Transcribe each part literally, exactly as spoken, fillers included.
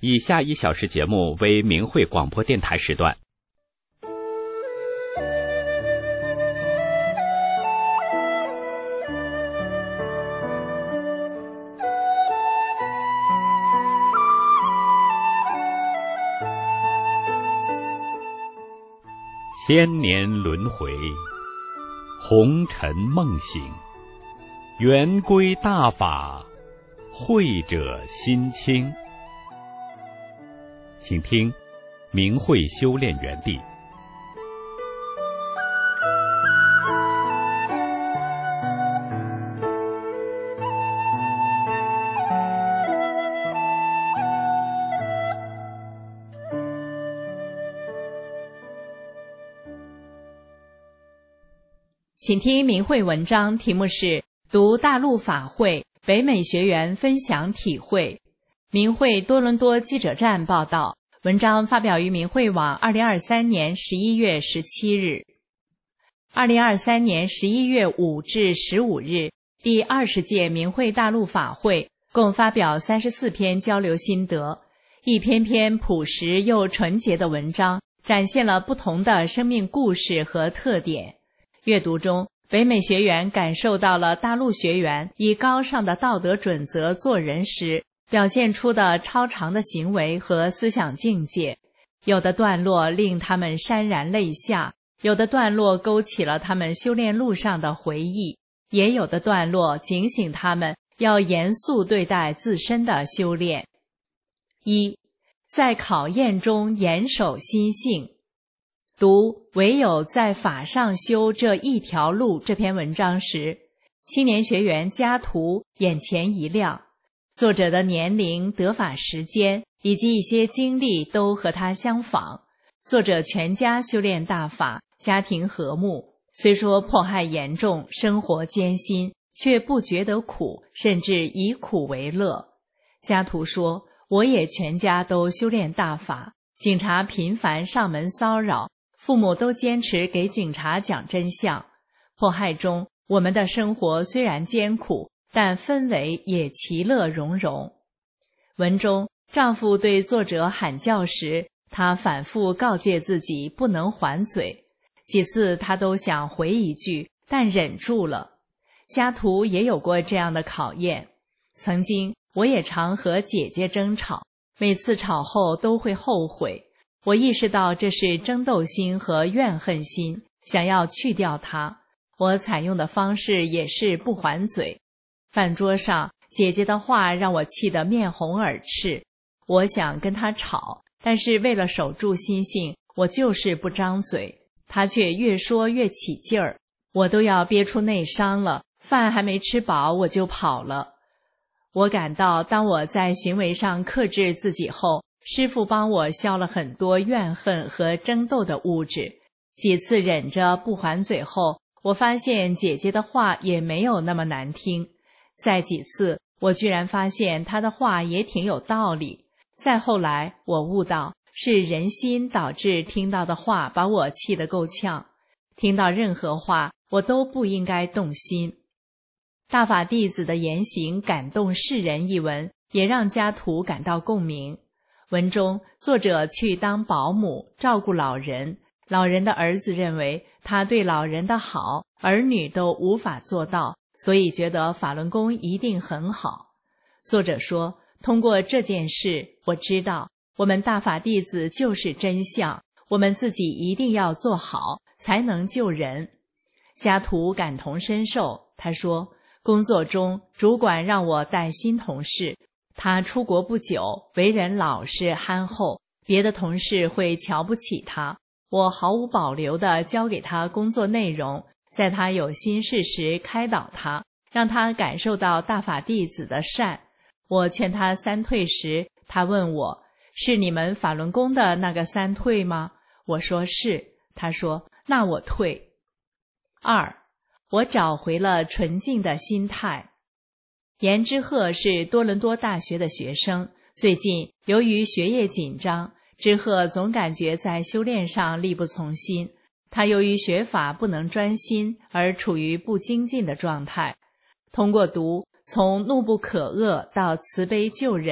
以下一小时节目为明慧广播电台时段。千年轮回，红尘梦醒，圆规大法，慧者心清。请听明慧修炼园地。 请听明慧文章，题目是读大陆法会，北美学员分享体会。明慧多伦多记者站报道，文章发表于明慧网二零二三年十一月十七日。二零二三年十一月五至十五日，第二十届明慧大陆法会共发表三十四篇交流心得，一篇篇朴实又纯洁的文章，展现了不同的生命故事和特点。阅读中，北美学员感受到了大陆学员以高尚的道德准则做人时表现出的超常的行为和思想境界。有的段落令他们潸然泪下，有的段落勾起了他们修炼路上的回忆，也有的段落警醒他们要严肃对待自身的修炼。一，在考验中严守心性。读唯有在法上修这一条路这篇文章时，青年学员家图眼前一亮，作者的年龄、得法时间以及一些经历都和他相仿。作者全家修炼大法，家庭和睦，虽说迫害严重，生活艰辛，却不觉得苦，甚至以苦为乐。家图说，我也全家都修炼大法，警察频繁上门骚扰，父母都坚持给警察讲真相。迫害中，我们的生活虽然艰苦，但氛围也其乐融融。文中，丈夫对作者喊叫时，他反复告诫自己不能还嘴，几次他都想回一句，但忍住了。家图也有过这样的考验。曾经，我也常和姐姐争吵，每次吵后都会后悔。我意识到这是争斗心和怨恨心，想要去掉它。我采用的方式也是不还嘴。饭桌上，姐姐的话让我气得面红耳赤。我想跟她吵，但是为了守住心性，我就是不张嘴。她却越说越起劲儿，我都要憋出内伤了，饭还没吃饱我就跑了。我感到当我在行为上克制自己后，师父帮我消了很多怨恨和争斗的物质。几次忍着不还嘴后，我发现姐姐的话也没有那么难听。再几次，我居然发现她的话也挺有道理。再后来，我悟到是人心导致听到的话把我气得够呛。听到任何话，我都不应该动心。大法弟子的言行感动世人一文，也让家图感到共鸣。文中，作者去当保姆，照顾老人。老人的儿子认为他对老人的好，儿女都无法做到，所以觉得法轮功一定很好。作者说，通过这件事，我知道我们大法弟子就是真相，我们自己一定要做好，才能救人。家图感同身受，他说，工作中主管让我带新同事，他出国不久，为人老实憨厚，别的同事会瞧不起他。我毫无保留地交给他工作内容，在他有心事时开导他，让他感受到大法弟子的善。我劝他三退时，他问我，是你们法轮功的那个三退吗？我说是。他说，那我退。二，我找回了纯净的心态。严之鹤是多伦多大学的学生，最近由于学业紧张，之鹤总感觉在修炼上力不从心。他由于学法不能专心，而处于不精进的状态。通过读从怒不可遏到慈悲救人，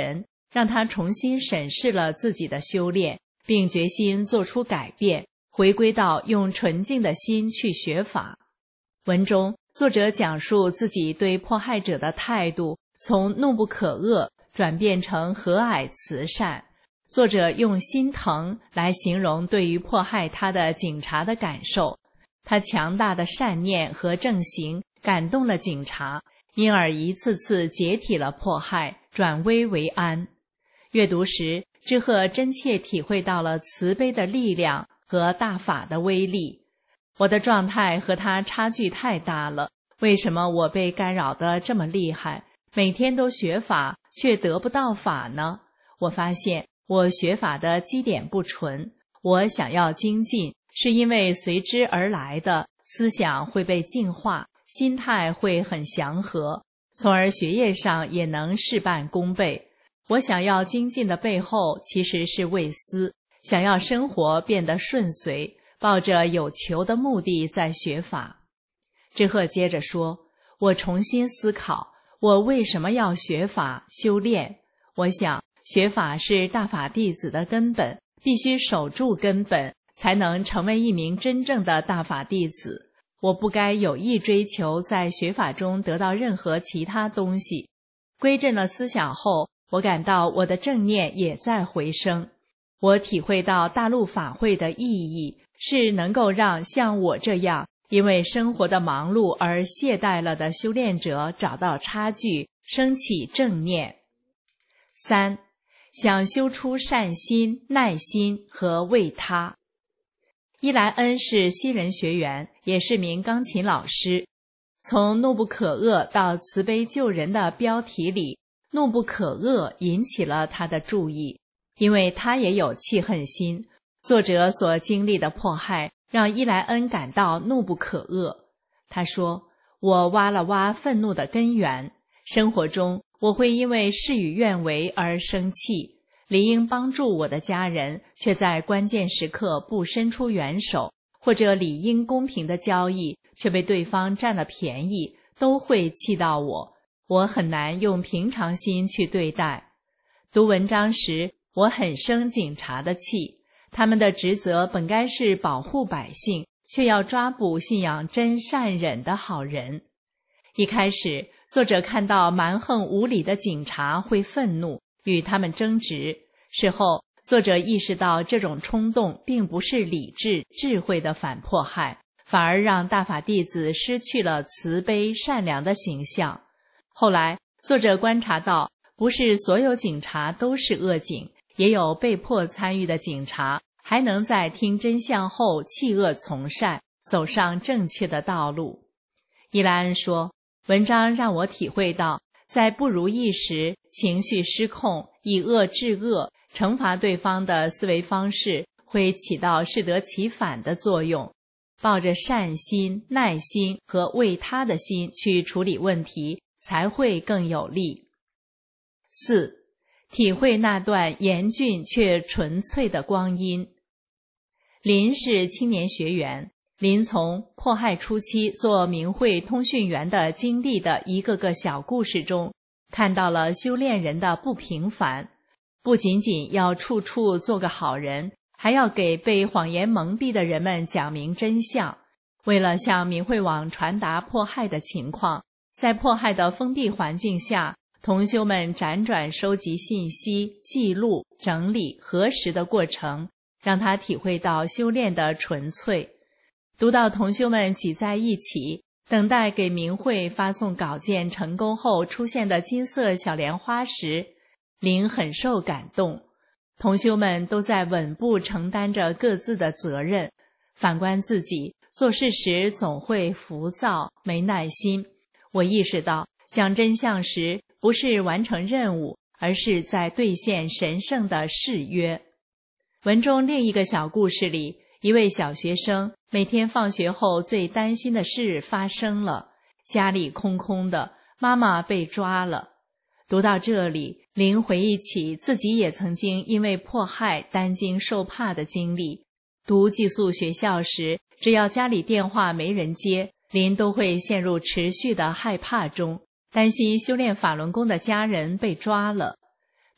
让他重新审视了自己的修炼，并决心做出改变，回归到用纯净的心去学法。文中，作者讲述自己对迫害者的态度从怒不可遏转变成和蔼慈善。作者用心疼来形容对于迫害他的警察的感受，他强大的善念和正行感动了警察，因而一次次解体了迫害，转危为安。阅读时，知鹤真切体会到了慈悲的力量和大法的威力。我的状态和他差距太大了，为什么我被干扰得这么厉害？每天都学法，却得不到法呢？我发现我学法的基点不纯，我想要精进，是因为随之而来的思想会被净化，心态会很祥和，从而学业上也能事半功倍。我想要精进的背后其实是为私，想要生活变得顺遂，抱着有求的目的在学法。知鹤接着说，我重新思考，我为什么要学法修炼？我想学法是大法弟子的根本，必须守住根本，才能成为一名真正的大法弟子。我不该有意追求在学法中得到任何其他东西。归正了思想后，我感到我的正念也在回升。我体会到大陆法会的意义，是能够让像我这样因为生活的忙碌而懈怠了的修炼者找到差距，升起正念。三，想修出善心、耐心和为他。伊莱恩是西人学员，也是名钢琴老师。从怒不可遏到慈悲救人的标题里，怒不可遏引起了他的注意，因为他也有气恨心。作者所经历的迫害让伊莱恩感到怒不可遏。他说，我挖了挖愤怒的根源，生活中我会因为事与愿违而生气，理应帮助我的家人，却在关键时刻不伸出援手，或者理应公平的交易，却被对方占了便宜，都会气到我。我很难用平常心去对待。读文章时，我很生警察的气，他们的职责本该是保护百姓，却要抓捕信仰真善忍的好人。一开始，作者看到蛮横无理的警察会愤怒，与他们争执。事后，作者意识到这种冲动并不是理智、智慧的反迫害，反而让大法弟子失去了慈悲、善良的形象。后来，作者观察到，不是所有警察都是恶警，也有被迫参与的警察，还能在听真相后弃恶从善，走上正确的道路。伊莱恩说，文章让我体会到，在不如意时，情绪失控，以恶制恶，惩罚对方的思维方式会起到适得其反的作用。抱着善心、耐心和为他的心去处理问题，才会更有力。四，体会那段严峻却纯粹的光阴。林是青年学员，林从迫害初期做明慧通讯员的经历的一个个小故事中，看到了修炼人的不平凡，不仅仅要处处做个好人，还要给被谎言蒙蔽的人们讲明真相。为了向明慧网传达迫害的情况，在迫害的封闭环境下，同修们辗转收集信息、记录、整理、核实的过程，让他体会到修炼的纯粹。读到同修们挤在一起，等待给明慧发送稿件成功后出现的金色小莲花时，林很受感动。同修们都在稳步承担着各自的责任，反观自己，做事时总会浮躁、没耐心。我意识到，讲真相时不是完成任务，而是在兑现神圣的誓约。文中另一个小故事里，一位小学生每天放学后最担心的事发生了，家里空空的，妈妈被抓了。读到这里，林回忆起自己也曾经因为迫害担惊受怕的经历。读寄宿学校时，只要家里电话没人接，林都会陷入持续的害怕中，担心修炼法轮功的家人被抓了。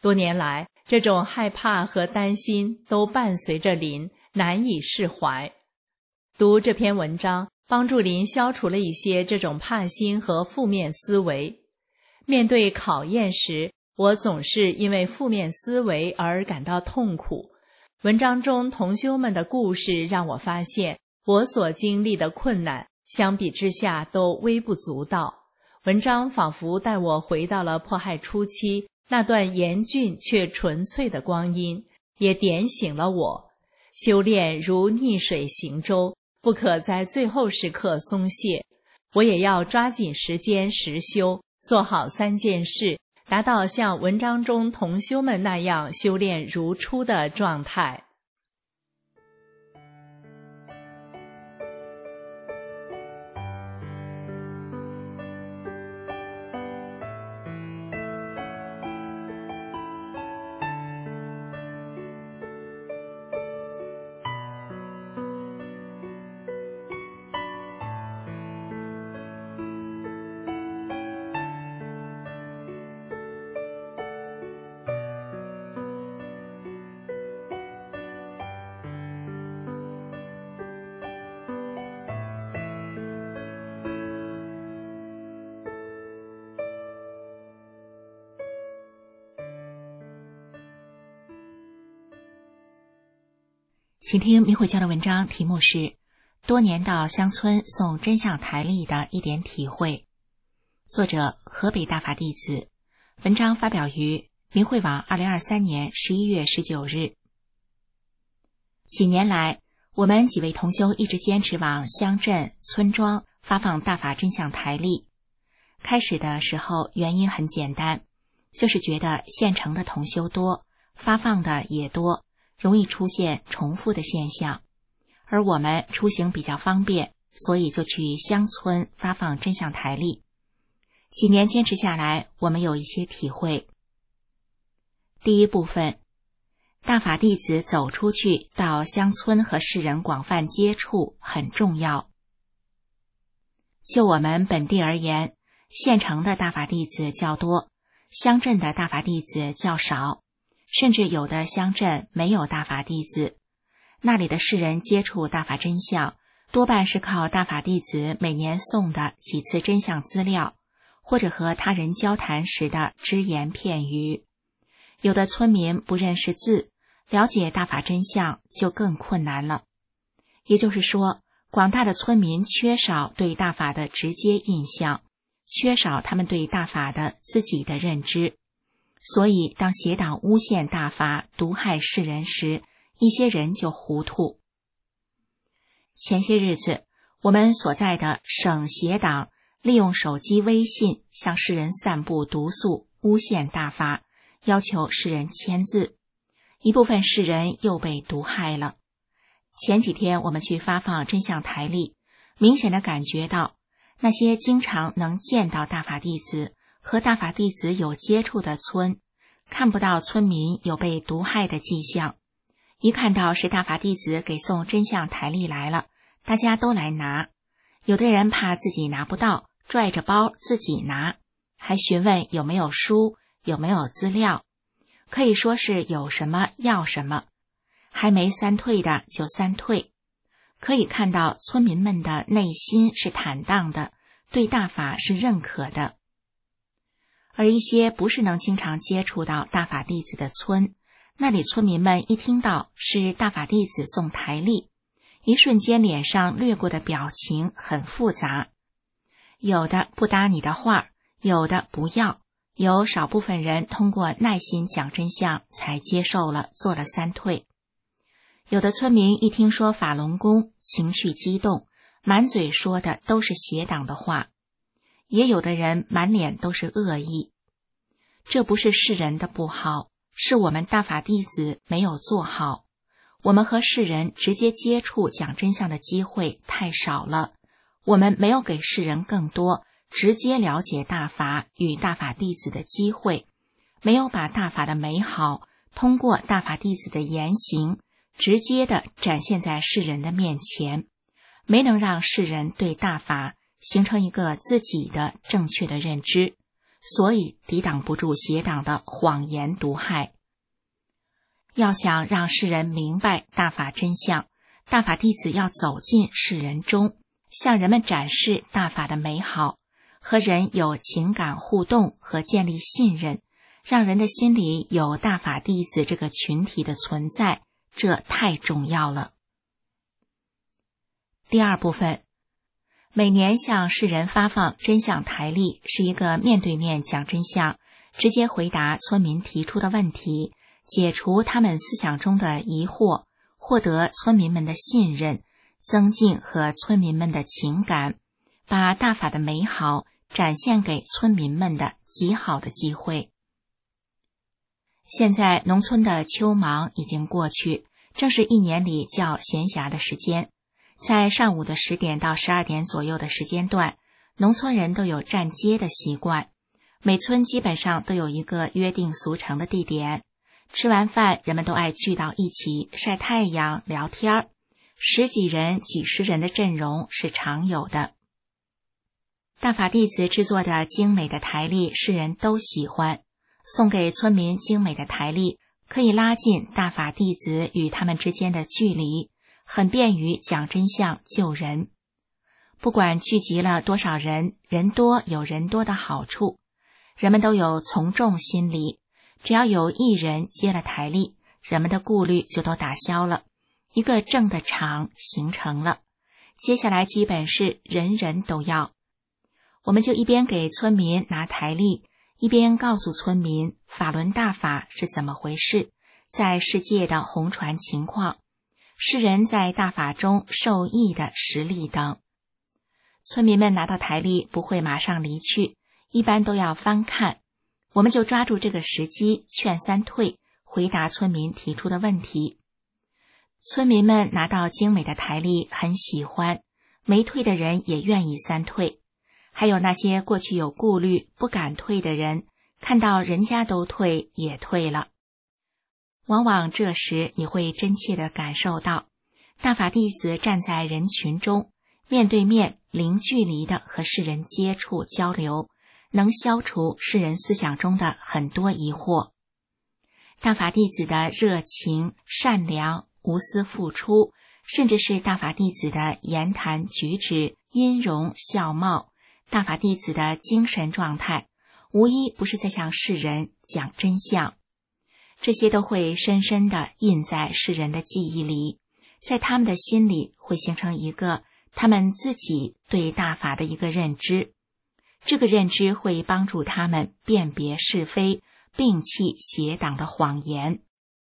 多年来，这种害怕和担心都伴随着林，难以释怀。读这篇文章，帮助林消除了一些这种怕心和负面思维。面对考验时，我总是因为负面思维而感到痛苦。文章中同修们的故事让我发现，我所经历的困难相比之下都微不足道。文章仿佛带我回到了迫害初期那段严峻却纯粹的光阴，也点醒了我。修炼如逆水行舟，不可在最后时刻松懈。我也要抓紧时间实修，做好三件事，达到像文章中同修们那样修炼如初的状态。 请听明慧教的文章，题目是多年到乡村诵真相台历的一点体会，作者河北大法弟子，文章发表于明慧网二零二三年十一月十九日。几年来，我们几位同修一直坚持往乡镇村庄发放大法真相台历。开始的时候原因很简单，就是觉得县城的同修多，发放的也多，容易出现重复的现象，而我们出行比较方便，所以就去乡村发放真相台历。几年坚持下来，我们有一些体会。第一部分，大法弟子走出去到乡村和世人广泛接触很重要。就我们本地而言，县城的大法弟子较多，乡镇的大法弟子较少，甚至有的乡镇没有大法弟子。那里的世人接触大法真相，多半是靠大法弟子每年送的几次真相资料，或者和他人交谈时的只言片语。有的村民不认识字，了解大法真相就更困难了。也就是说，广大的村民缺少对大法的直接印象，缺少他们对大法的自己的认知。所以当邪党诬陷大法毒害世人时，一些人就糊涂。前些日子，我们所在的省邪党利用手机微信向世人散布毒素，诬陷大法，要求世人签字，一部分世人又被毒害了。前几天我们去发放真相台历，明显地感觉到那些经常能见到大法弟子和大法弟子有接触的村，看不到村民有被毒害的迹象。一看到是大法弟子给送真相台历来了，大家都来拿。有的人怕自己拿不到，拽着包自己拿，还询问有没有书，有没有资料，可以说是有什么要什么，还没三退的就三退。可以看到村民们的内心是坦荡的，对大法是认可的。而一些不是能经常接触到大法弟子的村，那里村民们一听到是大法弟子送台历，一瞬间脸上掠过的表情很复杂，有的不搭你的话，有的不要，有少部分人通过耐心讲真相才接受了，做了三退。有的村民一听说法轮功，情绪激动，满嘴说的都是邪党的话，也有的人满脸都是恶意。这不是世人的不好，是我们大法弟子没有做好。我们和世人直接接触讲真相的机会太少了，我们没有给世人更多直接了解大法与大法弟子的机会，没有把大法的美好通过大法弟子的言行直接地展现在世人的面前，没能让世人对大法形成一个自己的正确的认知， 所以抵挡不住邪党的谎言毒害。要想让世人明白大法真相，大法弟子要走进世人中，向人们展示大法的美好，和人有情感互动和建立信任，让人的心里有大法弟子这个群体的存在，这太重要了。第二部分，每年向世人发放真相台历，是一个面对面讲真相，直接回答村民提出的问题，解除他们思想中的疑惑，获得村民们的信任，增进和村民们的情感，把大法的美好展现给村民们的极好的机会。现在农村的秋忙已经过去，正是一年里较闲暇的时间。在上午的十点到十二点左右的时间段，农村人都有站街的习惯，每村基本上都有一个约定俗成的地点。吃完饭，人们都爱聚到一起晒太阳聊天，十几人几十人的阵容是常有的。大法弟子制作的精美的台历世人都喜欢，送给村民精美的台历可以拉近大法弟子与他们之间的距离，很便于讲真相救人。不管聚集了多少人，人多有人多的好处，人们都有从众心理，只要有一人接了台历，人们的顾虑就都打消了，一个正的场形成了。接下来基本是人人都要。我们就一边给村民拿台历，一边告诉村民法轮大法是怎么回事，在世界的红传情况，世人在大法中受益的实例等。村民们拿到台历不会马上离去，一般都要翻看，我们就抓住这个时机劝三退，回答村民提出的问题。村民们拿到精美的台历很喜欢，没退的人也愿意三退，还有那些过去有顾虑不敢退的人，看到人家都退也退了。往往这时你会真切地感受到，大法弟子站在人群中，面对面零距离地和世人接触交流，能消除世人思想中的很多疑惑。大法弟子的热情、善良、无私付出，甚至是大法弟子的言谈举止、音容笑貌，大法弟子的精神状态，无一不是在向世人讲真相。这些都会深深地印在世人的记忆里，在他们的心里会形成一个他们自己对大法的一个认知。这个认知会帮助他们辨别是非，摒弃邪党的谎言。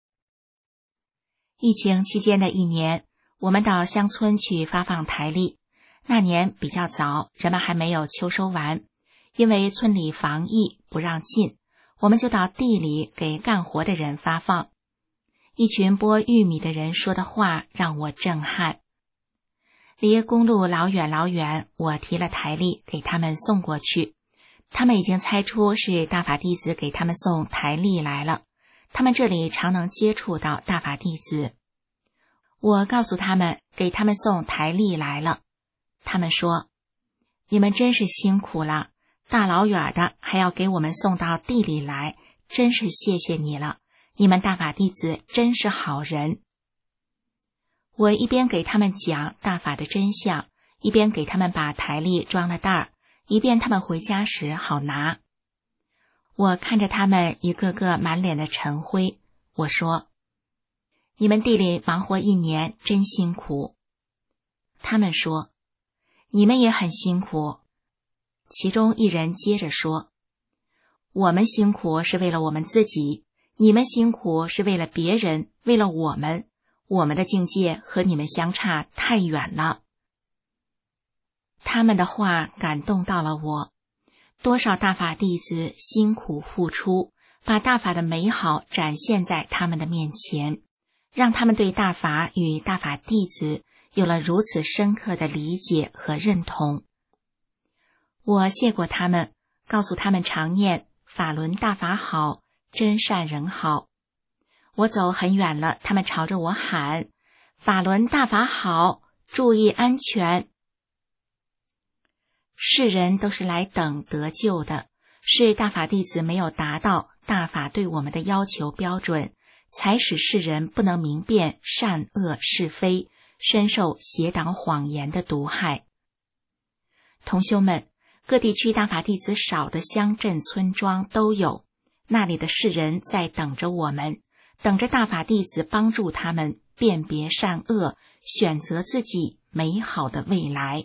疫情期间的一年，我们到乡村去发放台历。那年比较早，人们还没有秋收完，因为村里防疫不让进，我们就到地里给干活的人发放。一群剥玉米的人说的话让我震撼。离公路老远老远，我提了台历给他们送过去，他们已经猜出是大法弟子给他们送台历来了，他们这里常能接触到大法弟子。我告诉他们给他们送台历来了，他们说，你们真是辛苦了，大老远的还要给我们送到地里来，真是谢谢你了，你们大法弟子真是好人。我一边给他们讲大法的真相，一边给他们把台历装了袋儿，以便他们回家时好拿。我看着他们一个个满脸的尘灰，我说，你们地里忙活一年真辛苦。他们说，你们也很辛苦。其中一人接着说，我们辛苦是为了我们自己，你们辛苦是为了别人，为了我们，我们的境界和你们相差太远了。他们的话感动到了我，多少大法弟子辛苦付出，把大法的美好展现在他们的面前，让他们对大法与大法弟子有了如此深刻的理解和认同。我谢过他们，告诉他们常念法轮大法好，真善人好。我走很远了，他们朝着我喊，法轮大法好，注意安全。世人都是来等得救的， 是大法弟子没有达到大法对我们的要求标准，才使世人不能明辨善恶是非，深受邪党谎言的毒害。同修们，各地区大法弟子少的乡镇村庄都有，那里的世人在等着我们，等着大法弟子帮助他们辨别善恶，选择自己美好的未来。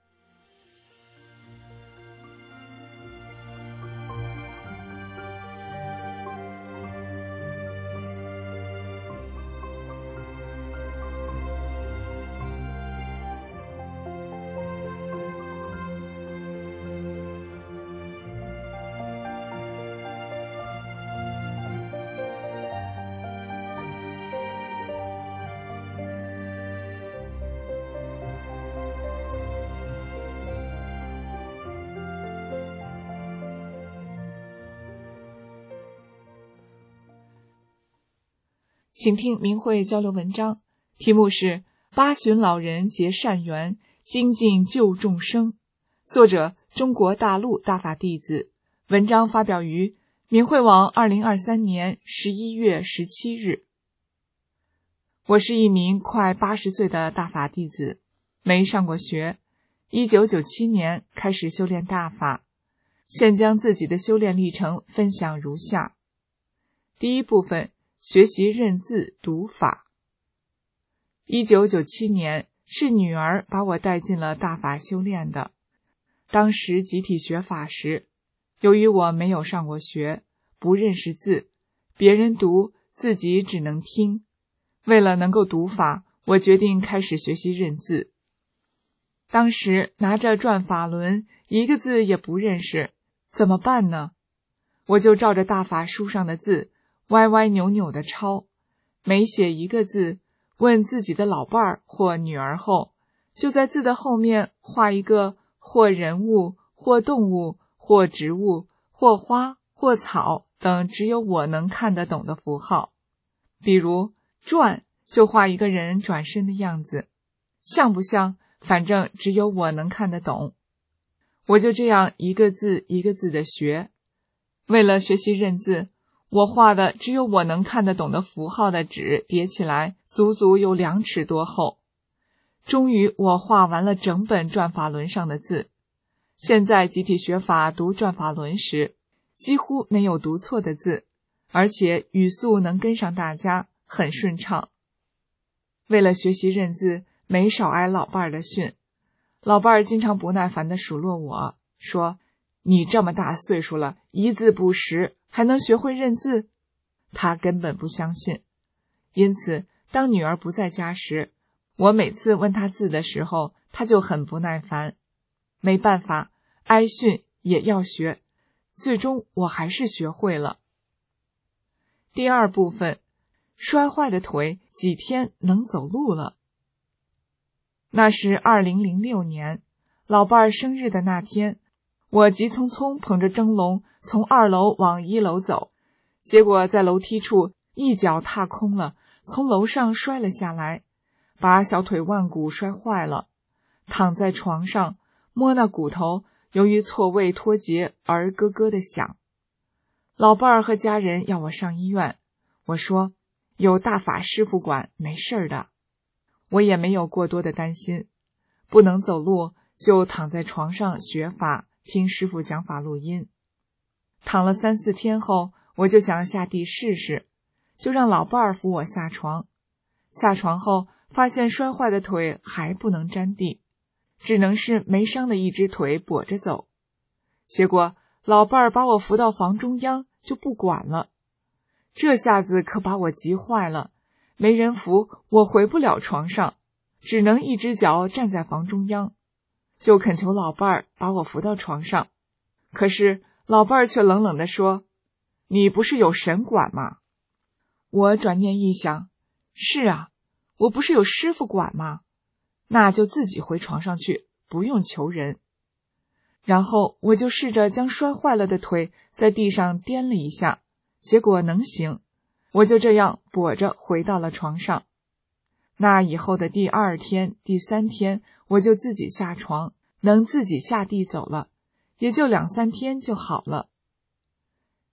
请听明慧交流文章，题目是八旬老人结善缘，精进救众生，作者中国大陆大法弟子，文章发表于明慧网二零二三年十一月十七日。我是一名快八十岁的大法弟子，没上过学，一九九七年开始修炼大法，现将自己的修炼历程分享如下。第一部分，学习认字读法。一九九七年是女儿把我带进了大法修炼的。当时集体学法时，由于我没有上过学，不认识字，别人读自己只能听。为了能够读法，我决定开始学习认字。当时拿着转法轮，一个字也不认识，怎么办呢？我就照着大法书上的字歪歪扭扭的抄，每写一个字，问自己的老伴儿或女儿后，就在字的后面画一个或人物、或动物、或植物、或花、或草等只有我能看得懂的符号。比如转就画一个人转身的样子，像不像？反正只有我能看得懂。我就这样一个字一个字的学。为了学习认字，我画的只有我能看得懂的符号的纸叠起来足足有两尺多厚。终于我画完了整本转法轮上的字。现在集体学法读转法轮时，几乎没有读错的字，而且语速能跟上大家，很顺畅。为了学习认字，没少挨老伴儿的训。老伴儿经常不耐烦地数落我，说：“你这么大岁数了，一字不识，还能学会认字？”他根本不相信。因此，当女儿不在家时，我每次问他字的时候，他就很不耐烦。没办法，挨训也要学，最终我还是学会了。第二部分，摔坏的腿几天能走路了。那是二零零六年，老伴儿生日的那天，我急匆匆捧着蒸笼从二楼往一楼走，结果在楼梯处一脚踏空了，从楼上摔了下来，把小腿腕骨摔坏了。躺在床上摸那骨头，由于错位脱节而咯咯的响。老伴儿和家人要我上医院，我说有大法师傅管，没事儿的。我也没有过多的担心，不能走路就躺在床上学法，听师傅讲法录音。躺了三四天后，我就想下地试试，就让老伴儿扶我下床。下床后发现摔坏的腿还不能沾地，只能是没伤的一只腿跛着走。结果老伴儿把我扶到房中央就不管了，这下子可把我急坏了。没人扶，我回不了床上，只能一只脚站在房中央，就恳求老伴儿把我扶到床上。可是老伴儿却冷冷地说：“你不是有神管吗？”我转念一想，是啊，我不是有师傅管吗？那就自己回床上去，不用求人。然后我就试着将摔坏了的腿在地上颠了一下，结果能行。我就这样跛着回到了床上。那以后的第二天、第三天，我就自己下床，能自己下地走了，也就两三天就好了。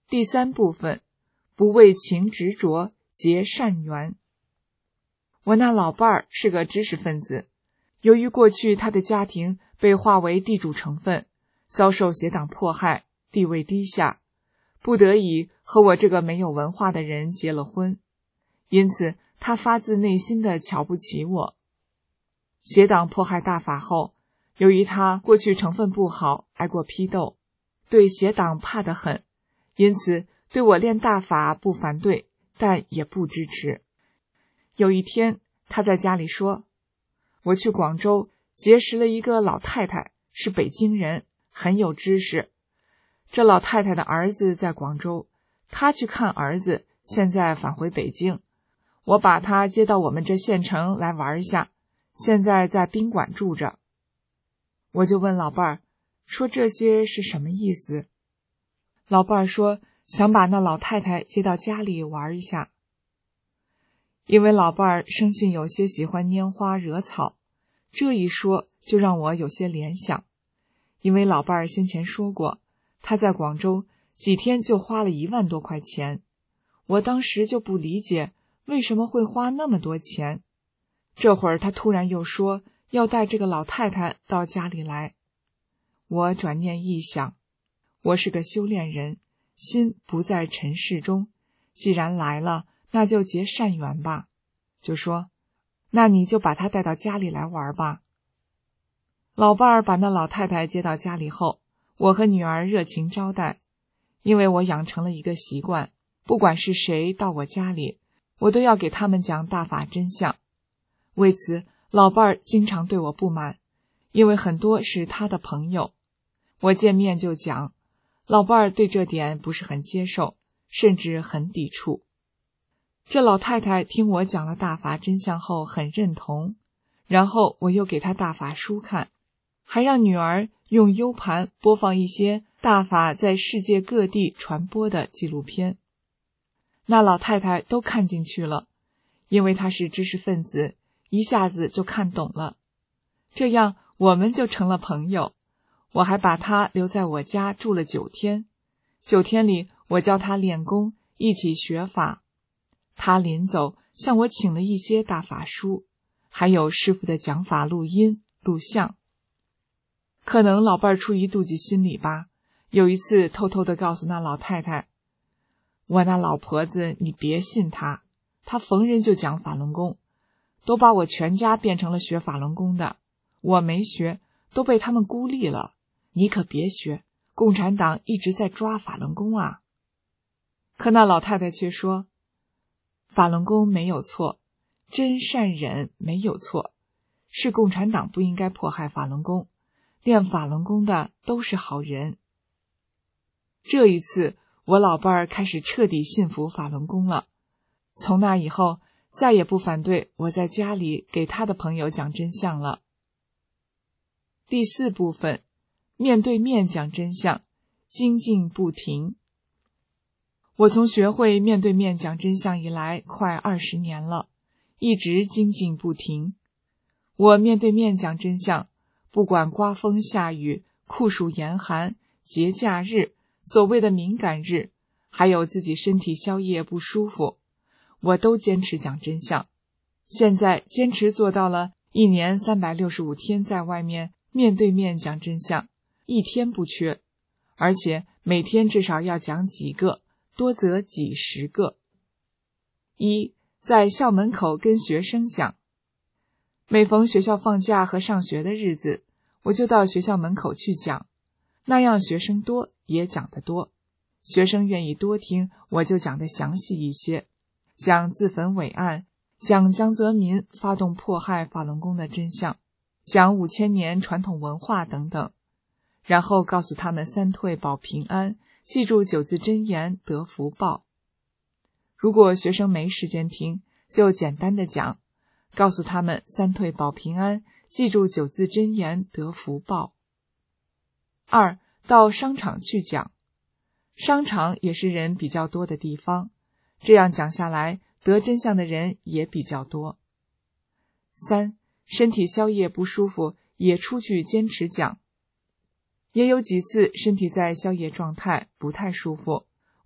第三部分，不为情执着，结善缘。我那老伴儿是个知识分子，由于过去他的家庭被划为地主成分，遭受邪党迫害，地位低下，不得已和我这个没有文化的人结了婚，因此他发自内心的瞧不起我。邪党迫害大法后，由于他过去成分不好，挨过批斗，对邪党怕得很，因此对我练大法不反对，但也不支持。有一天，他在家里说，我去广州结识了一个老太太，是北京人，很有知识。这老太太的儿子在广州，他去看儿子，现在返回北京。我把他接到我们这县城来玩一下，现在在宾馆住着。我就问老伴儿，说这些是什么意思？老伴儿说，想把那老太太接到家里玩一下。因为老伴儿生性有些喜欢拈花惹草，这一说就让我有些联想。因为老伴儿先前说过，他在广州几天就花了一万多块钱，我当时就不理解为什么会花那么多钱。这会儿他突然又说要带这个老太太到家里来。我转念一想，我是个修炼人，心不在尘世中，既然来了，那就结善缘吧。就说，那你就把她带到家里来玩吧。老伴儿把那老太太接到家里后，我和女儿热情招待。因为我养成了一个习惯，不管是谁到我家里，我都要给他们讲大法真相。为此，老伴儿经常对我不满，因为很多是他的朋友。我见面就讲，老伴儿对这点不是很接受，甚至很抵触。这老太太听我讲了大法真相后很认同，然后我又给她大法书看，还让女儿用 U 盘播放一些大法在世界各地传播的纪录片。那老太太都看进去了，因为她是知识分子，一下子就看懂了。这样我们就成了朋友，我还把她留在我家住了九天。九天里，我教她练功，一起学法。她临走向我请了一些大法书，还有师父的讲法录音、录像。可能老伴儿出于妒忌心理吧，有一次偷偷地告诉那老太太，我那老婆子你别信她，她逢人就讲法轮功，都把我全家变成了学法轮功的，我没学，都被他们孤立了，你可别学，共产党一直在抓法轮功啊。可那老太太却说，法轮功没有错，真善忍没有错，是共产党不应该迫害法轮功，练法轮功的都是好人。这一次，我老伴儿开始彻底信服法轮功了，从那以后再也不反对我在家里给他的朋友讲真相了。第四部分，面对面讲真相，精进不停。我从学会面对面讲真相以来快二十年了，一直精进不停。我面对面讲真相，不管刮风下雨、酷暑严寒、节假日、所谓的敏感日，还有自己身体宵夜不舒服，我都坚持讲真相。现在坚持做到了一年三百六十五天在外面面对面讲真相，一天不缺，而且每天至少要讲几个，多则几十个。一，在校门口跟学生讲。每逢学校放假和上学的日子，我就到学校门口去讲，那样学生多也讲得多，学生愿意多听，我就讲得详细一些，讲自焚伟案，讲江泽民发动迫害法轮功的真相，讲五千年传统文化等等，然后告诉他们三退保平安，记住九字真言得福报。如果学生没时间听，就简单的讲，告诉他们三退保平安，记住九字真言得福报。二，到商场去讲。商场也是人比较多的地方，这样讲下来，得真相的人也比较多。三，身体宵夜不舒服，也出去坚持讲。也有几次身体在宵夜状态不太舒服，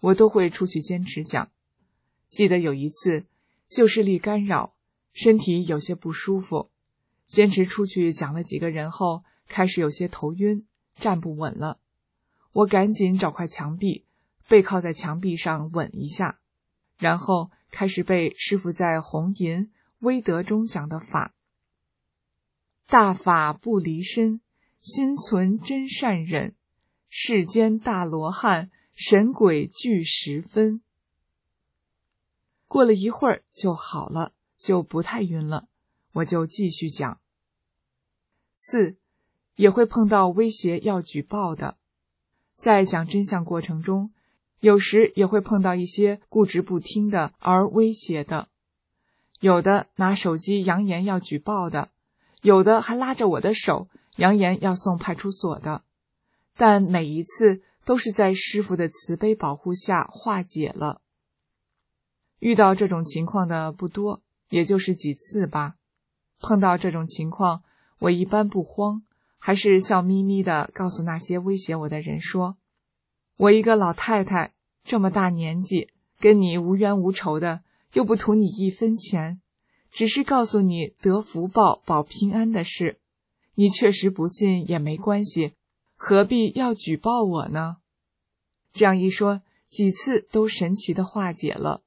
我都会出去坚持讲。记得有一次，旧视力干扰，身体有些不舒服，坚持出去讲了几个人后，开始有些头晕，站不稳了。我赶紧找块墙壁，背靠在墙壁上稳一下，然后开始背师父在弘淫威德中讲的法。大法不离身，心存真善忍，世间大罗汉，神鬼俱十分。过了一会儿就好了，就不太晕了，我就继续讲。四，也会碰到威胁要举报的。在讲真相过程中，有时也会碰到一些固执不听的而威胁的，有的拿手机扬言要举报的，有的还拉着我的手扬言要送派出所的，但每一次都是在师父的慈悲保护下化解了。遇到这种情况的不多，也就是几次吧。碰到这种情况，我一般不慌，还是笑眯眯地告诉那些威胁我的人说，我一个老太太，这么大年纪，跟你无冤无仇的，又不图你一分钱，只是告诉你得福报保平安的事，你确实不信也没关系，何必要举报我呢？这样一说，几次都神奇地化解了。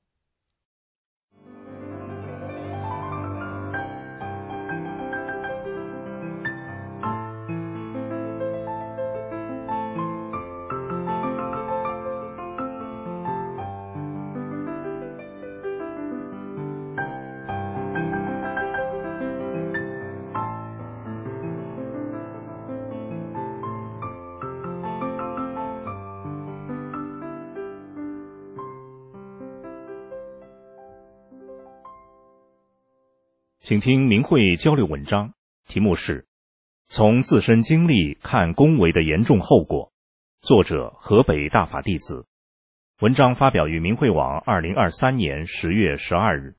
请听明慧交流文章，题目是从自身经历看恭维的严重后果，作者河北大法弟子。文章发表于明慧网二零二三年十月十二日。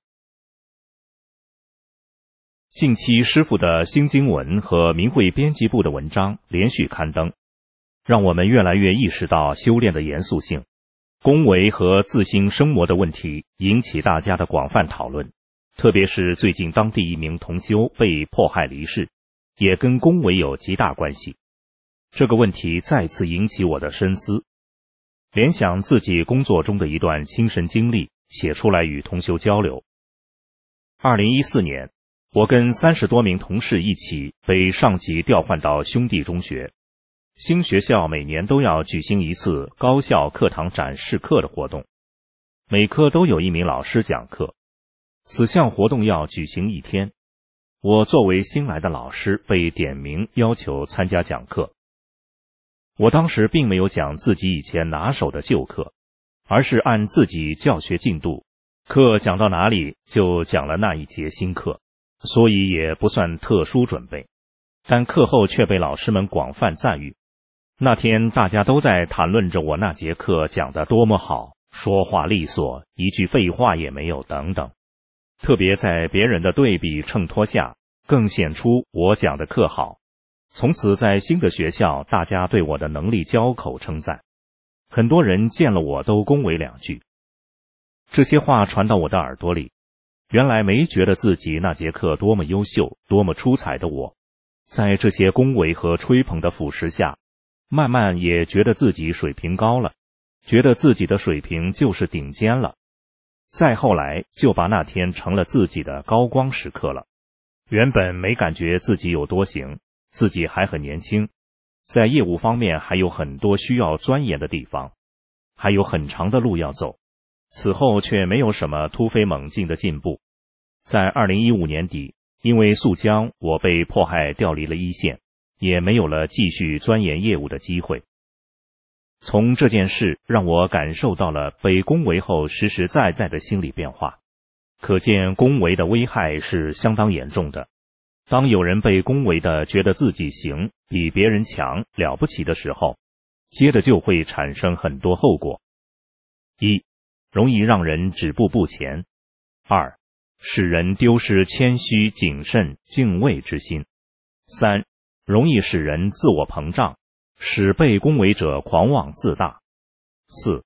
近期师父的新经文和明慧编辑部的文章连续刊登，让我们越来越意识到修炼的严肃性。恭维和自心生魔的问题引起大家的广泛讨论，特别是最近当地一名同修被迫害离世，也跟恭维有极大关系。这个问题再次引起我的深思，联想自己工作中的一段亲身经历，写出来与同修交流。二零一四年，我跟三十多名同事一起被上级调换到兄弟中学。新学校每年都要举行一次高校课堂展示课的活动，每科都有一名老师讲课。此项活动要举行一天，我作为新来的老师被点名要求参加讲课。我当时并没有讲自己以前拿手的旧课，而是按自己教学进度，课讲到哪里就讲了那一节新课，所以也不算特殊准备。但课后却被老师们广泛赞誉。那天大家都在谈论着我那节课讲得多么好，说话利索，一句废话也没有等等。特别在别人的对比衬托下，更显出我讲的课好。从此在新的学校，大家对我的能力交口称赞，很多人见了我都恭维两句。这些话传到我的耳朵里，原来没觉得自己那节课多么优秀，多么出彩的我，在这些恭维和吹捧的腐蚀下，慢慢也觉得自己水平高了，觉得自己的水平就是顶尖了。再后来就把那天成了自己的高光时刻了。原本没感觉自己有多行，自己还很年轻，在业务方面还有很多需要钻研的地方，还有很长的路要走。此后却没有什么突飞猛进的进步。在二零一五年底，因为肃江，我被迫害调离了一线，也没有了继续钻研业务的机会。从这件事让我感受到了被恭维后实实在在的心理变化，可见恭维的危害是相当严重的。当有人被恭维的觉得自己行，比别人强，了不起的时候，接着就会产生很多后果。一，容易让人止步不前；二，使人丢失谦虚、谨慎、敬畏之心；三，容易使人自我膨胀，使被恭维者狂妄自大；四，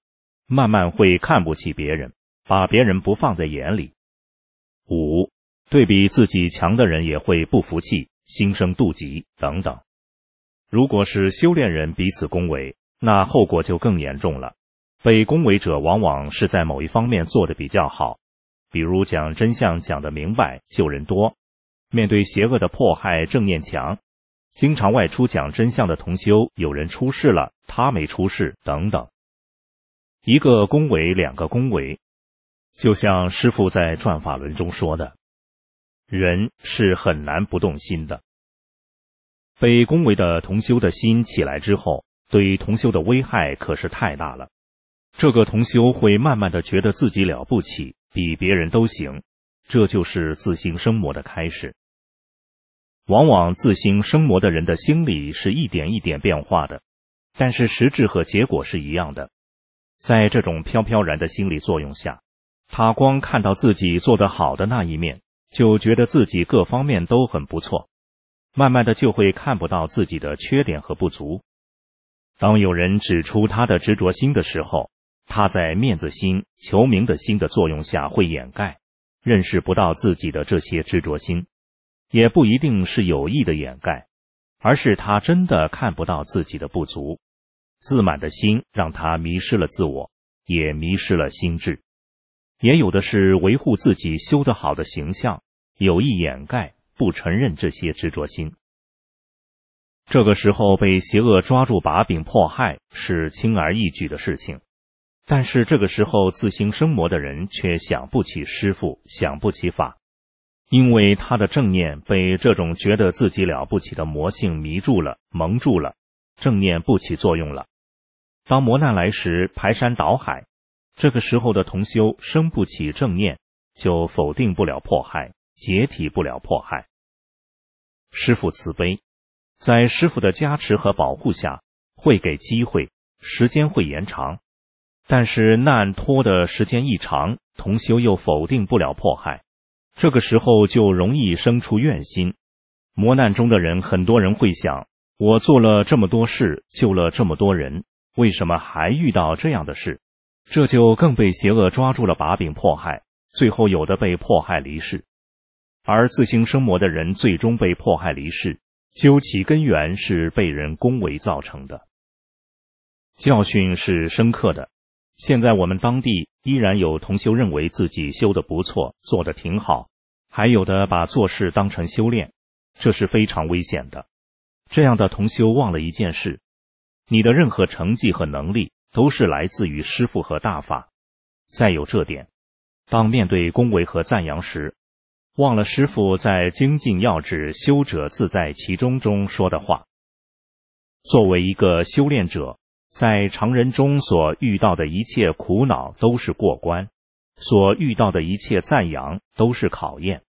慢慢会看不起别人，把别人不放在眼里。五，对比自己强的人也会不服气，心生妒忌等等。如果是修炼人彼此恭维，那后果就更严重了。被恭维者往往是在某一方面做得比较好，比如讲真相讲得明白，救人多；面对邪恶的迫害，正念强；经常外出讲真相的同修，有人出事了，他没出事等等。一个恭维，两个恭维，就像师父在转法轮中说的，人是很难不动心的。被恭维的同修的心起来之后，对同修的危害可是太大了。这个同修会慢慢的觉得自己了不起，比别人都行，这就是自性生魔的开始。往往自性生魔的人的心理是一点一点变化的，但是实质和结果是一样的。在这种飘飘然的心理作用下，他光看到自己做得好的那一面，就觉得自己各方面都很不错，慢慢的就会看不到自己的缺点和不足。当有人指出他的执着心的时候，他在面子心、求名的心的作用下会掩盖，认识不到自己的这些执着心，也不一定是有意的掩盖，而是他真的看不到自己的不足。自满的心让他迷失了自我，也迷失了心智。也有的是维护自己修得好的形象，有意掩盖，不承认这些执着心。这个时候被邪恶抓住把柄迫害是轻而易举的事情，但是这个时候自性生魔的人却想不起师父，想不起法，因为他的正念被这种觉得自己了不起的魔性迷住了，蒙住了，正念不起作用了。当磨难来时，排山倒海，这个时候的同修生不起正念，就否定不了迫害，解体不了迫害。师父慈悲，在师父的加持和保护下，会给机会，时间会延长。但是难拖的时间一长，同修又否定不了迫害，这个时候就容易生出怨心。磨难中的人，很多人会想，我做了这么多事，救了这么多人，为什么还遇到这样的事？这就更被邪恶抓住了把柄迫害，最后有的被迫害离世。而自性生魔的人最终被迫害离世，究其根源是被人恭维造成的。教训是深刻的，现在我们当地依然有同修认为自己修得不错，做得挺好，还有的把做事当成修炼，这是非常危险的。这样的同修忘了一件事，你的任何成绩和能力都是来自于师父和大法。再有这点，当面对恭维和赞扬时，忘了师父在精进要旨修者自在其中中说的话。作为一个修炼者，在常人中所遇到的一切苦恼都是过关，所遇到的一切赞扬都是考验。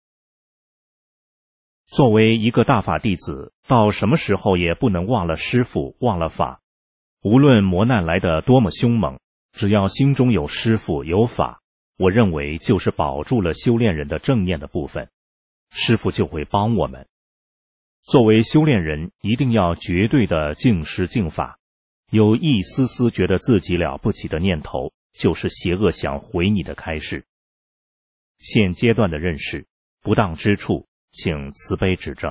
作为一个大法弟子，到什么时候也不能忘了师父，忘了法。无论磨难来得多么凶猛，只要心中有师父有法，我认为就是保住了修炼人的正念的部分，师父就会帮我们。作为修炼人，一定要绝对的敬师敬法，有一丝丝觉得自己了不起的念头，就是邪恶想毁你的开始。现阶段的认识，不当之处，请慈悲指正。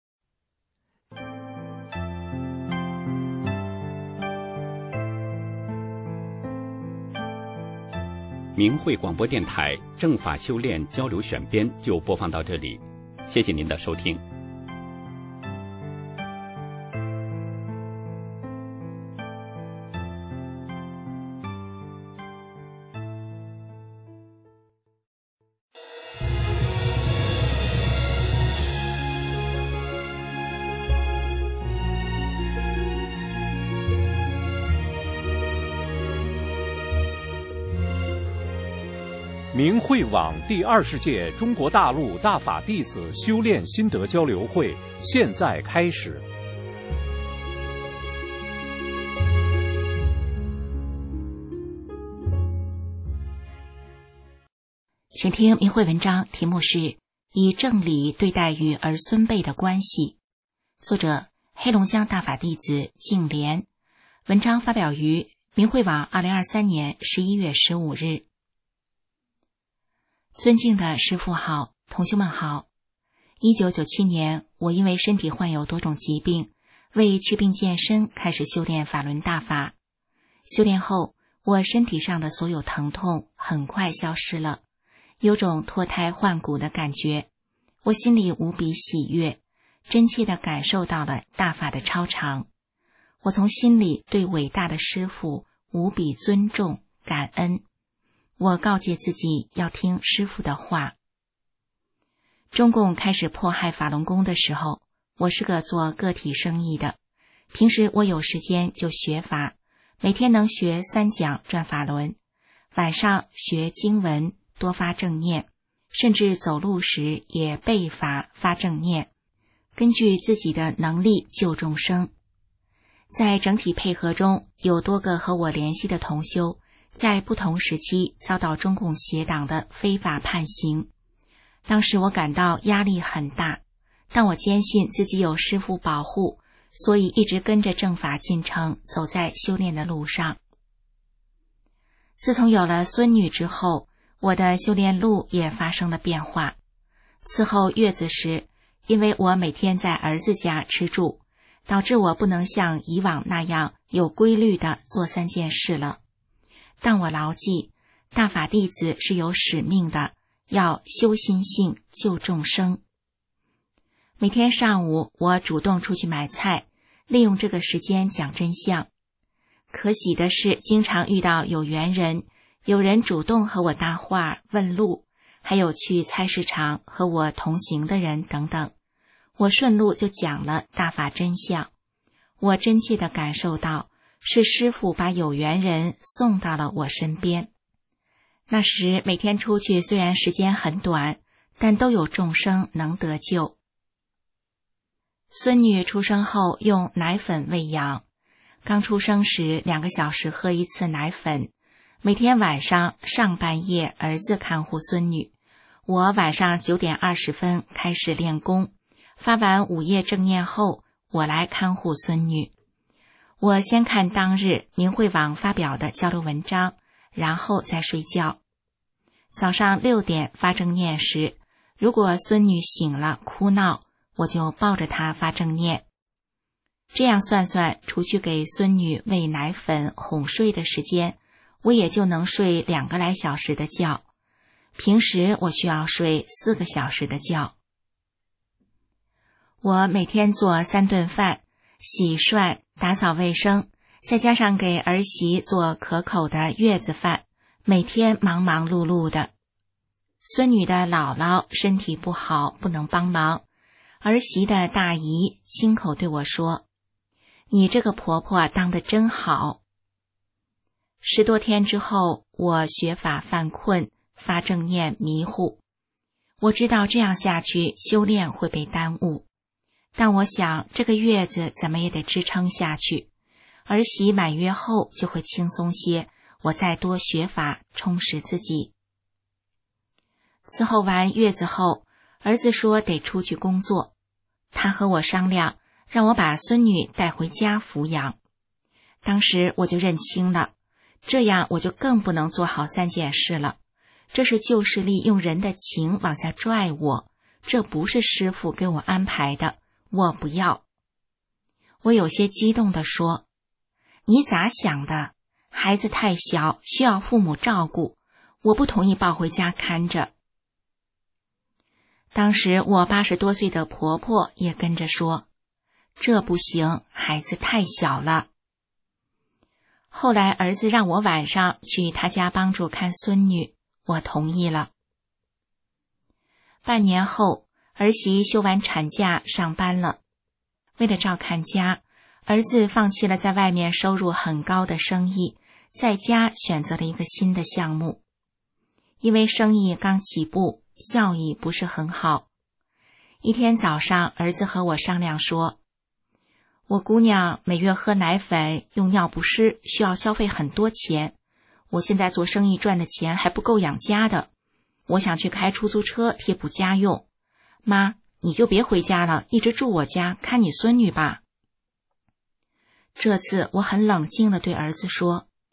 明慧广播电台正法修炼交流选编就播放到这里，谢谢您的收听。 明慧网第二十届中国大陆大法弟子修炼心得交流会现在开始。 请听明慧文章，题目是以正理对待与儿孙辈的关系，作者黑龙江大法弟子净莲，文章发表于明慧网二零二三年十一月十五日。尊敬的师父好，同修们好。一九九七年，我因为身体患有多种疾病，为祛病健身开始修炼法轮大法。修炼后，我身体上的所有疼痛很快消失了，有种脱胎换骨的感觉。我心里无比喜悦，真切地感受到了大法的超常。我从心里对伟大的师父无比尊重感恩。我告诫自己要听师父的话。中共开始迫害法轮功的时候，我是个做个体生意的，平时我有时间就学法，每天能学三讲转法轮，晚上学经文，多发正念，甚至走路时也背法发正念，根据自己的能力救众生。在整体配合中，有多个和我联系的同修在不同时期遭到中共邪党的非法判刑。当时我感到压力很大，但我坚信自己有师父保护，所以一直跟着正法进程走在修炼的路上。自从有了孙女之后，我的修炼路也发生了变化。伺候月子时，因为我每天在儿子家吃住，导致我不能像以往那样有规律地做三件事了。但我牢记，大法弟子是有使命的，要修心性救众生。每天上午，我主动出去买菜，利用这个时间讲真相。可喜的是，经常遇到有缘人，有人主动和我搭话问路，还有去菜市场和我同行的人等等。我顺路就讲了大法真相。我真切地感受到，是师父把有缘人送到了我身边。那时每天出去虽然时间很短，但都有众生能得救。孙女出生后用奶粉喂养，刚出生时两个小时喝一次奶粉，每天晚上上半夜儿子看护孙女，我晚上九点二十分开始练功，发完午夜正念后，我来看护孙女。我先看当日明慧网发表的交流文章，然后再睡觉。早上六点发正念时，如果孙女醒了哭闹，我就抱着她发正念。这样算算，除去给孙女喂奶粉哄睡的时间，我也就能睡两个来小时的觉。平时我需要睡四个小时的觉。我每天做三顿饭，洗涮、打扫卫生，再加上给儿媳做可口的月子饭，每天忙忙碌碌的。孙女的姥姥身体不好，不能帮忙，儿媳的大姨亲口对我说：“你这个婆婆当得真好。”十多天之后，我学法犯困，发正念迷糊。我知道这样下去修炼会被耽误，但我想这个月子怎么也得支撑下去，儿媳满月后就会轻松些，我再多学法充实自己。伺候完月子后，儿子说得出去工作，他和我商量，让我把孙女带回家抚养。当时我就认清了，这样我就更不能做好三件事了。这是旧势力用人的情往下拽我，这不是师父给我安排的，我不要。我有些激动地说：“你咋想的？孩子太小，需要父母照顾，我不同意抱回家看着。”当时我八十多岁的婆婆也跟着说：“这不行，孩子太小了。”后来儿子让我晚上去他家帮助看孙女，我同意了。半年后，儿媳休完产假上班了。为了照看家，儿子放弃了在外面收入很高的生意，在家选择了一个新的项目。因为生意刚起步，效益不是很好。一天早上，儿子和我商量说：“我姑娘每月喝奶粉、用尿不湿，需要消费很多钱。我现在做生意赚的钱还不够养家的，我想去开出租车贴补家用。妈，你就别回家了，一直住我家看你孙女吧。”这次我很冷静地对儿子说：“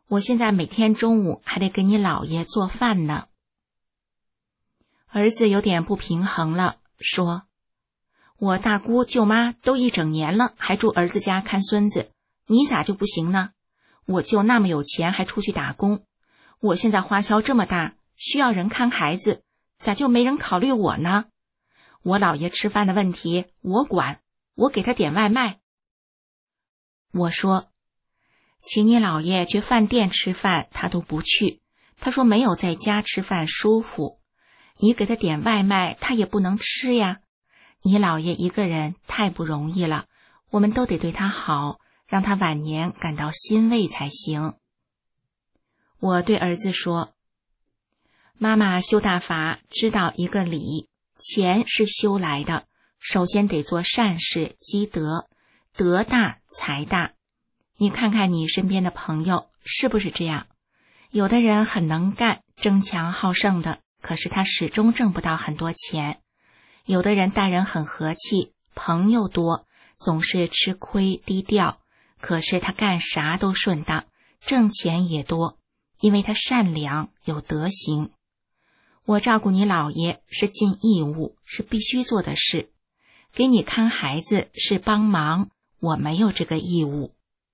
我现在每天中午还得给你姥爷做饭呢。儿子有点不平衡了，说，我大姑舅妈都一整年了，还住儿子家看孙子，你咋就不行呢？我舅那么有钱，还出去打工，我现在花销这么大，需要人看孩子，咋就没人考虑我呢？我姥爷吃饭的问题我管，我给他点外卖。我说，请你姥爷去饭店吃饭，他都不去，他说没有在家吃饭舒服。你给他点外卖，他也不能吃呀。你姥爷一个人太不容易了，我们都得对他好，让他晚年感到欣慰才行。我对儿子说，妈妈修大法知道一个理，钱是修来的，首先得做善事积德，德大财大。你看看你身边的朋友是不是这样？有的人很能干，争强好胜的，可是他始终挣不到很多钱。有的人待人很和气，朋友多，总是吃亏低调，可是他干啥都顺当，挣钱也多，因为他善良有德行。我照顾你姥爷是尽义务，是必须做的事，给你看孩子是帮忙，我没有这个义务。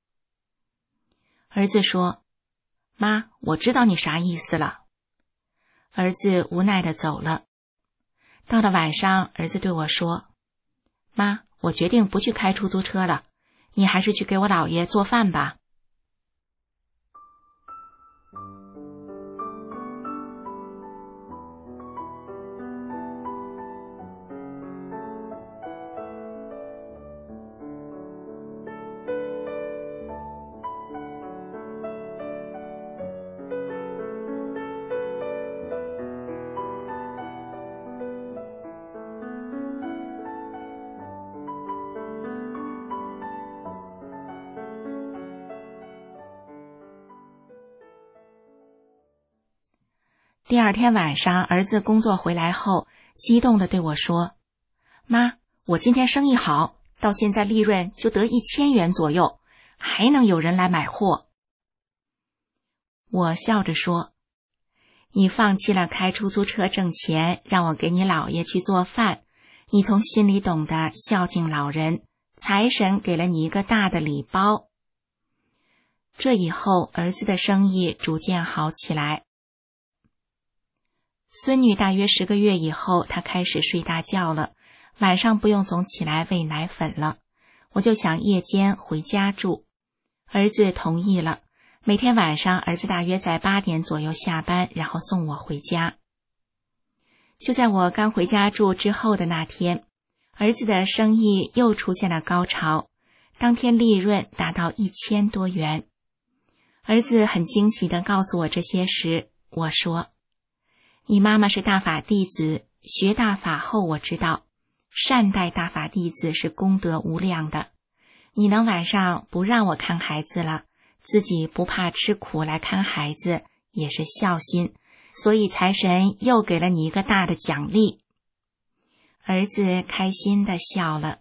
儿子说，妈，我知道你啥意思了。儿子无奈地走了。到了晚上，儿子对我说，妈，我决定不去开出租车了，你还是去给我姥爷做饭吧。第二天晚上，儿子工作回来后，激动地对我说，妈，我今天生意好，到现在利润就得一千元左右，还能有人来买货。我笑着说，你放弃了开出租车挣钱，让我给你姥爷去做饭，你从心里懂得孝敬老人，财神给了你一个大的礼包。这以后，儿子的生意逐渐好起来。孙女大约十个月以后，她开始睡大觉了，晚上不用总起来喂奶粉了，我就想夜间回家住。儿子同意了，每天晚上儿子大约在八点左右下班，然后送我回家。就在我刚回家住之后的那天，儿子的生意又出现了高潮，当天利润达到一千多元。儿子很惊奇地告诉我这些时，我说，你妈妈是大法弟子，学大法后我知道，善待大法弟子是功德无量的。你能晚上不让我看孩子了，自己不怕吃苦来看孩子，也是孝心，所以财神又给了你一个大的奖励。儿子开心地笑了。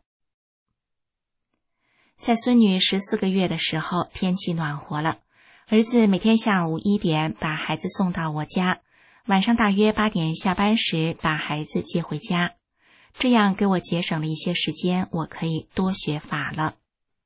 在孙女十四个月的时候，天气暖和了，儿子每天下午一点把孩子送到我家，晚上大约八点下班时把孩子接回家，这样给我节省了一些时间，我可以多学法了。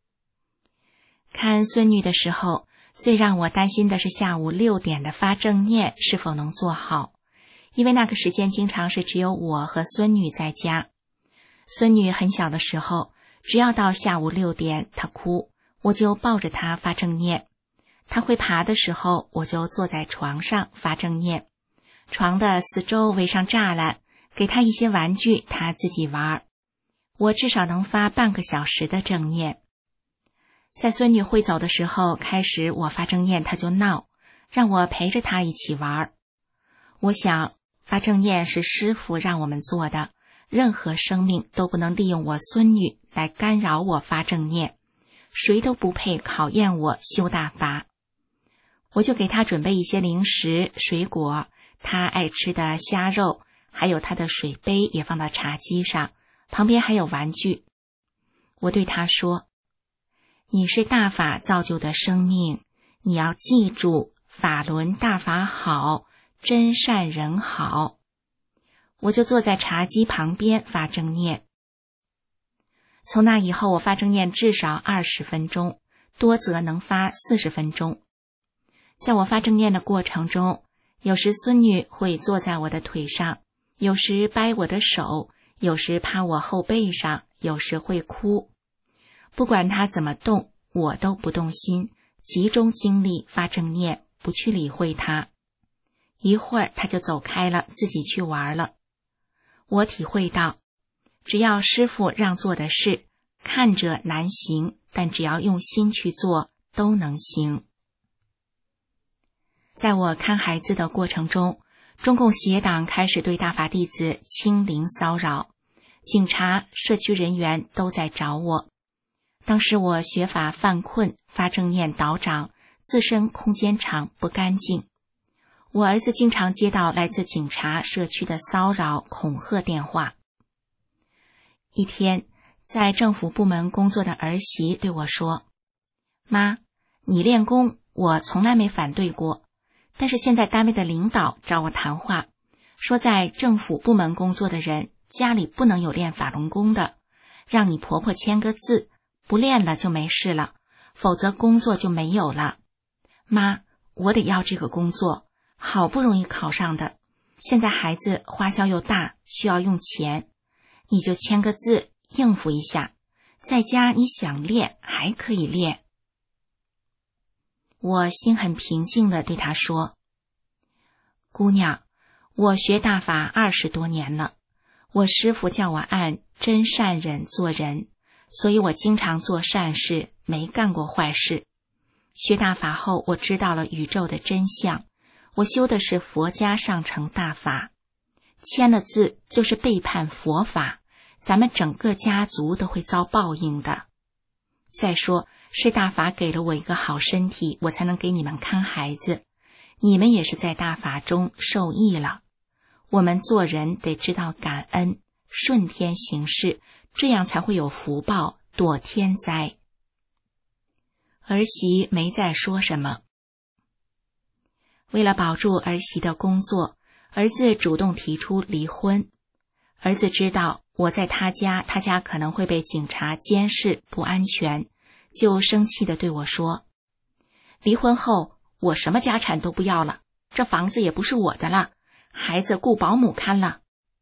看孙女的时候，最让我担心的是下午六点的发正念是否能做好，因为那个时间经常是只有我和孙女在家。孙女很小的时候，只要到下午六点她哭，我就抱着她发正念，她会爬的时候，我就坐在床上发正念，床的四周围上栅栏，给她一些玩具，她自己玩。我至少能发半个小时的正念。在孙女会走的时候，开始我发正念，她就闹，让我陪着她一起玩。我想，发正念是师父让我们做的，任何生命都不能利用我孙女来干扰我发正念，谁都不配考验我修大法。我就给她准备一些零食、水果，她爱吃的虾肉，还有她的水杯也放到茶几上，旁边还有玩具。我对她说，你是大法造就的生命， 你要记住，法轮大法好，真善人好。我就坐在茶几旁边发正念。从那以后，我发正念至少二十分钟，多则能发四十分钟。在我发正念的过程中，有时孙女会坐在我的腿上，有时掰我的手，有时趴我后背上，有时会哭。不管她怎么动，我都不动心，集中精力发正念，不去理会她。一会儿她就走开了，自己去玩了。我体会到，只要师父让做的事，看着难行，但只要用心去做，都能行。在我看孩子的过程中，中共邪党开始对大法弟子欺凌骚扰，警察、社区人员都在找我。当时我学法犯困，发正念倒掌，自身空间场不干净。我儿子经常接到来自警察、社区的骚扰、恐吓电话。一天，在政府部门工作的儿媳对我说：“妈，你练功，我从来没反对过。但是现在单位的领导找我谈话，说在政府部门工作的人家里不能有练法轮功的，让你婆婆签个字，不练了就没事了，否则工作就没有了。妈，我得要这个工作，好不容易考上的，现在孩子花销又大，需要用钱，你就签个字应付一下，在家你想练还可以练。”我心很平静地对她说：“姑娘，我学大法二十多年了，我师父叫我按真善忍做人，所以我经常做善事，没干过坏事。学大法后，我知道了宇宙的真相，我修的是佛家上乘大法，签了字就是背叛佛法，咱们整个家族都会遭报应的。再说，是大法给了我一个好身体，我才能给你们看孩子，你们也是在大法中受益了。我们做人得知道感恩，顺天行事，这样才会有福报，躲天灾。”儿媳没再说什么。为了保住儿媳的工作，儿子主动提出离婚。儿子知道我在他家，他家可能会被警察监视，不安全，就生气地对我说：“离婚后我什么家产都不要了，这房子也不是我的了，孩子雇保姆看了。”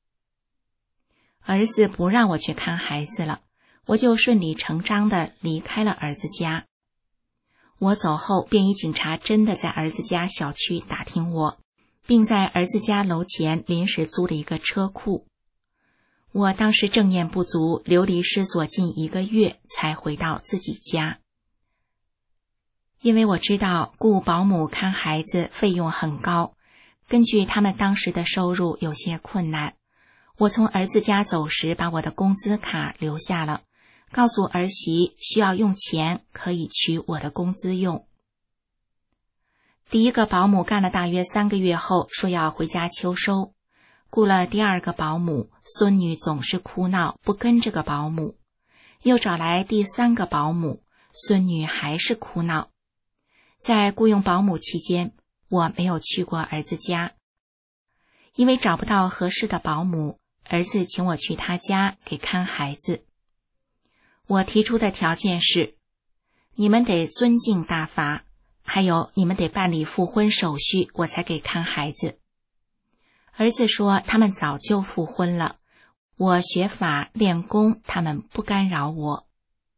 儿子不让我去看孩子了，我就顺理成章地离开了儿子家。我走后，便衣警察真的在儿子家小区打听我，并在儿子家楼前临时租了一个车库。我当时正念不足，流离失所近一个月，才回到自己家。因为我知道雇保姆看孩子费用很高，根据他们当时的收入有些困难，我从儿子家走时把我的工资卡留下了，告诉儿媳需要用钱可以取我的工资用。第一个保姆干了大约三个月后，说要回家秋收。雇了第二个保姆，孙女总是哭闹，不跟这个保姆。又找来第三个保姆，孙女还是哭闹。在雇佣保姆期间，我没有去过儿子家，因为找不到合适的保姆，儿子请我去他家给看孩子。我提出的条件是，你们得尊敬大法，还有你们得办理复婚手续，我才给看孩子。儿子说他们早就复婚了，我学法练功，他们不干扰我。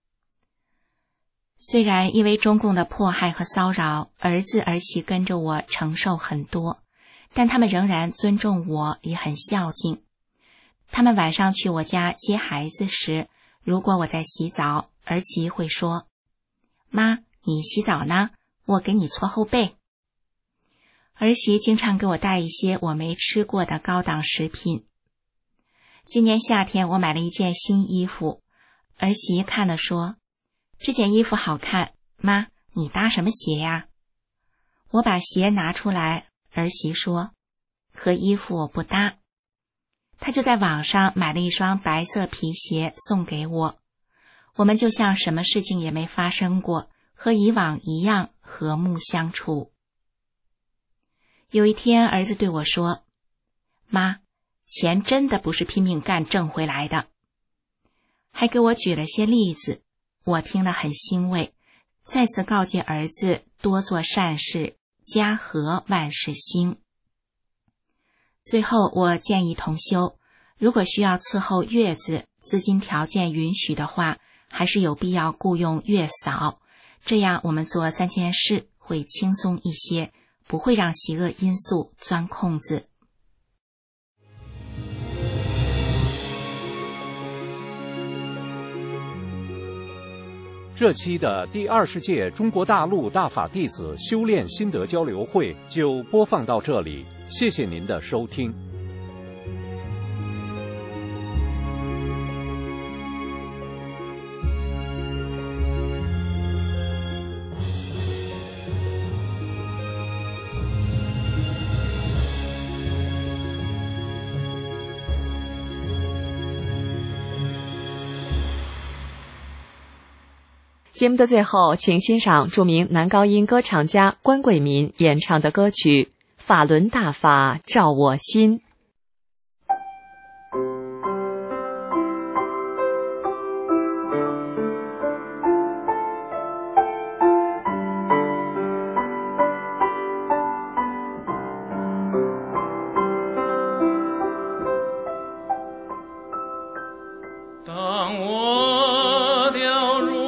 虽然因为中共的迫害和骚扰，儿子儿媳跟着我承受很多，但他们仍然尊重我，也很孝敬。他们晚上去我家接孩子时，如果我在洗澡，儿媳会说：“妈，你洗澡呢？我给你搓后背。”儿媳经常给我带一些我没吃过的高档食品。今年夏天我买了一件新衣服，儿媳看了说：“这件衣服好看，妈，你搭什么鞋呀？”我把鞋拿出来，儿媳说：“和衣服我不搭。”她就在网上买了一双白色皮鞋送给我。我们就像什么事情也没发生过，和以往一样和睦相处。有一天，儿子对我说：“妈，钱真的不是拼命干挣回来的。”还给我举了些例子，我听了很欣慰，再次告诫儿子多做善事，家和万事兴。最后，我建议同修，如果需要伺候月子，资金条件允许的话，还是有必要雇用月嫂，这样我们做三件事会轻松一些，不会让邪恶因素钻空子。 这期的第二十届中国大陆大法弟子修炼心得交流会就播放到这里，谢谢您的收听。 节目的最后，请欣赏著名男高音歌唱家关贵民演唱的歌曲《法轮大法照我心》。 当我掉入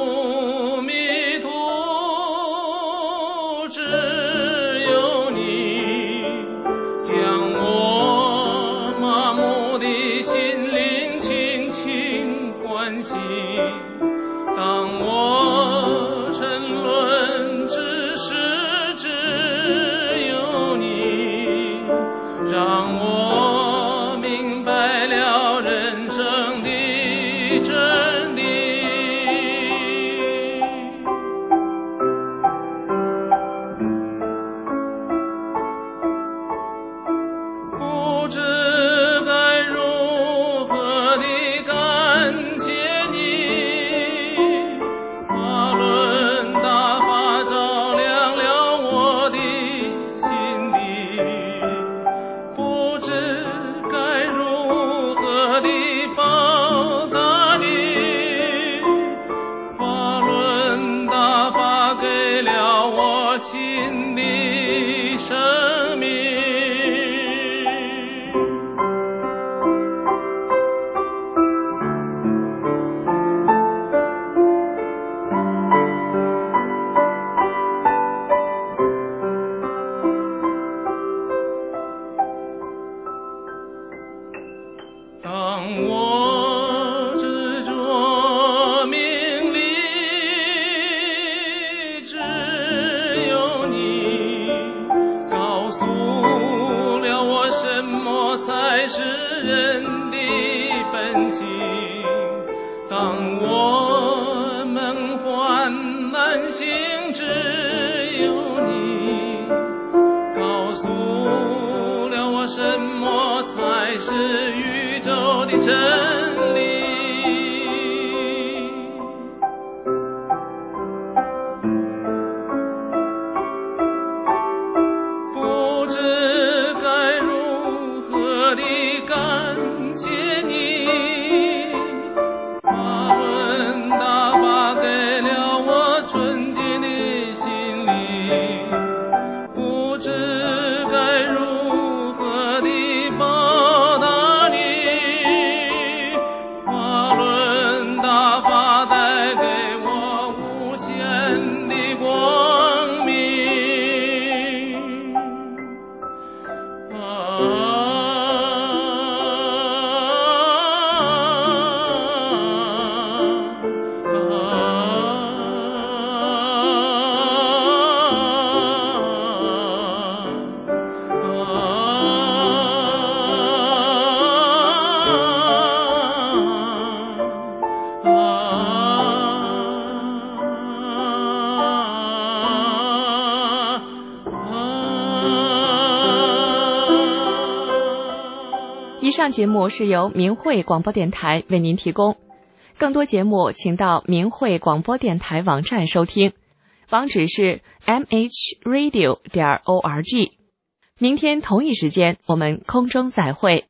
以上节目是由明慧广播电台为您提供，更多节目请到明慧广播电台网站收听。 网址是 m h radio 点 org。明天同一时间，我们空中再会。